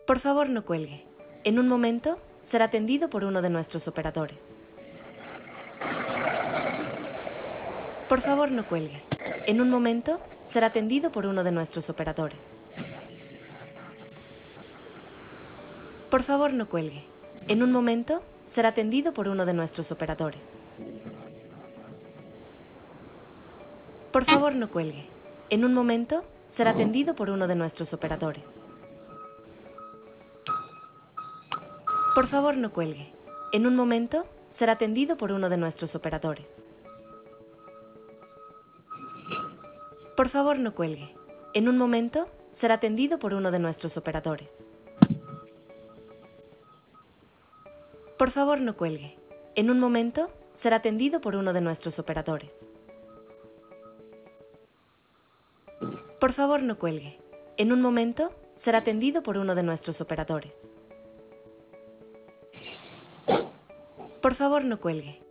Por favor, no cuelgue. En un momento será atendido por uno de nuestros operadores. Por favor, no cuelgue. En un momento será atendido por uno de nuestros operadores. Por favor, no cuelgue. En un momento será atendido por uno de nuestros operadores. Por favor, no cuelgue. En un momento será atendido por uno de nuestros operadores. Por favor, no cuelgue. En un momento será atendido por uno de nuestros operadores. Por favor, no cuelgue. En un momento será atendido por uno de nuestros operadores. Por favor, no cuelgue. En un momento será atendido por uno de nuestros operadores. Por favor, no cuelgue. En un momento será atendido por uno de nuestros operadores. Por favor, no cuelgue.